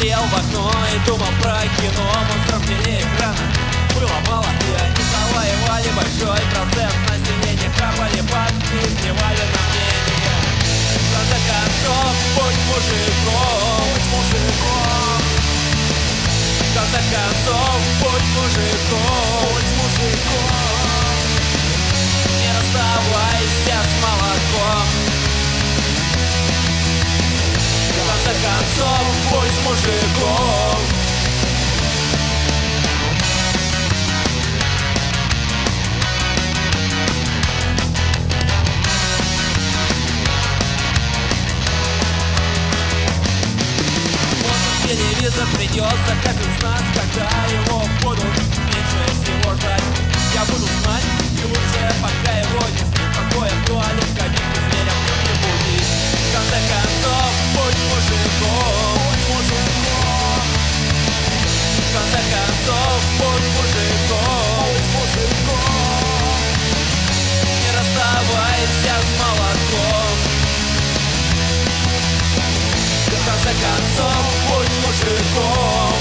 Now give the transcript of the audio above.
смотрел в окно и думал про кино. Монстров телеэкрана было мало, и они завоевали большой процент. Население хапали бабки, плевали на мнение. В конце концов, будь мужиком, будь мужиком. В конце концов, будь мужиком, будь мужиком. Не расставайся с молоком. В конце концов, будь мужиком. Телевизор придется каждый из нас, когда его будут меньше всего ждать. Я буду знать, и лучше, пока его не спит, покоя в туалет, кабинку зверям не будить. В конце концов, будь мужиком, будь мужиком. В конце концов, будь мужиком, будь мужиком. Не расставайся с молоком. В конце концов, будь мужиком.